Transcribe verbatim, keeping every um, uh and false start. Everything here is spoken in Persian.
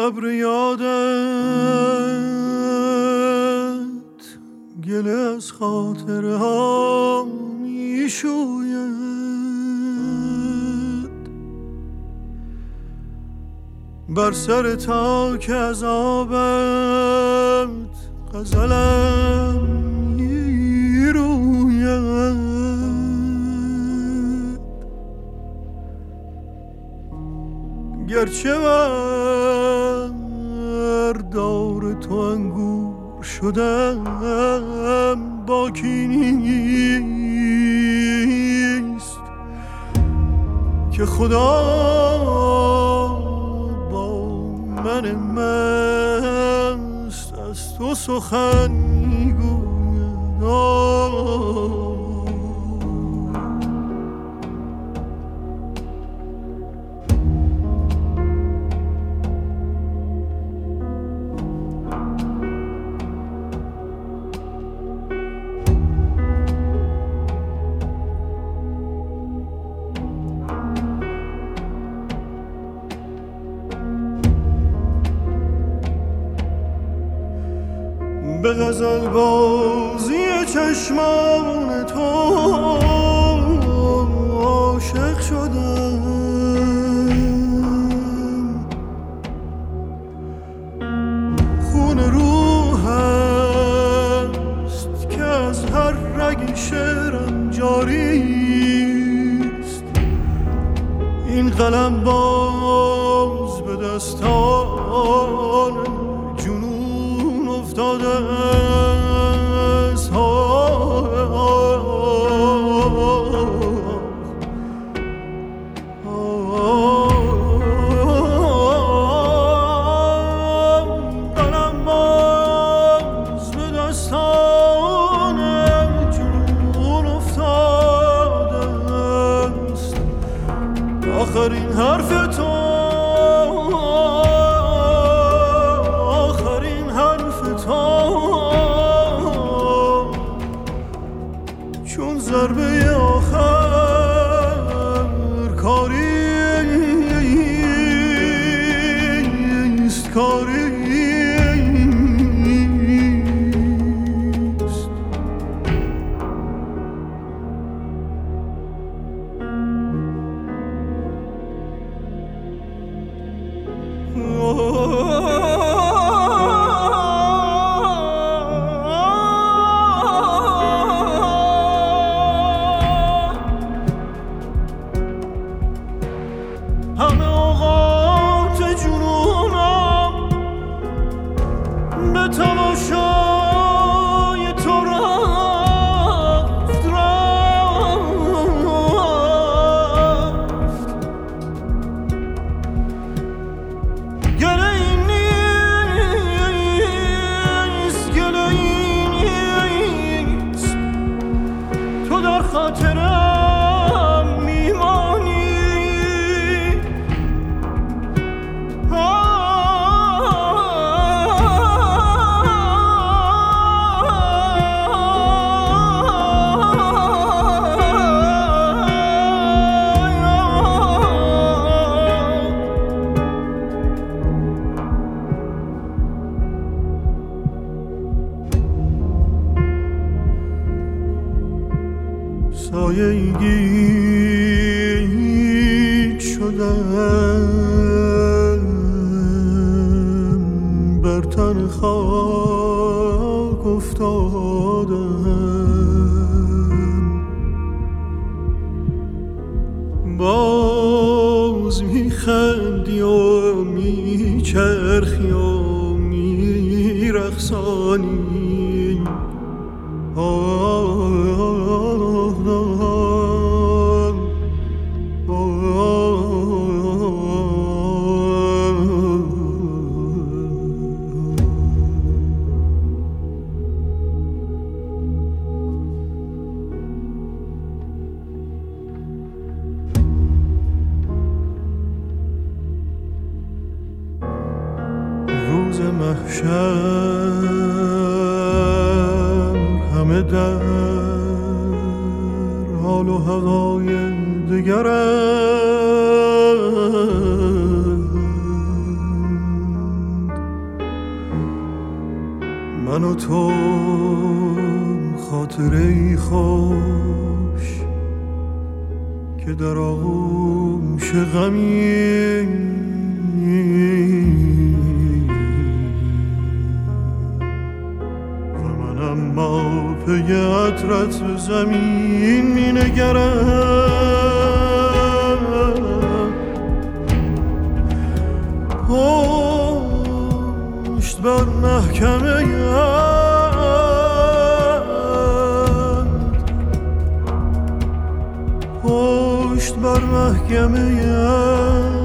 ابر یادت گله از خاطره ها می شوید، بر سر تاک از آبت غزلم می روید. گرچه بر دور تو انگور شدم باکی نیست که خدا با من مست از تو سخن میگوید. به غزل بازی چشمان تو عاشق شدم، خون روح است که از هر رگ شعرم جاریست. این قلم باز به دستان جنون افتاده است. قلم باز به دستان جنون افتاده است. آخرین حرف تو، آخرین حرف تو چون ضربه آخر کاریست، کاریست. سایه گیج شدم، بر تن خاک افتادم. باز میخندی و میچرخی و میرقصانی. روز محشر همه در حال و هوای دگرند. من و تو خاطره خوش که در آغوش غمی و من اما پی عطرت به زمین می نگرم. پشت بر محکمه پشت بر محکمه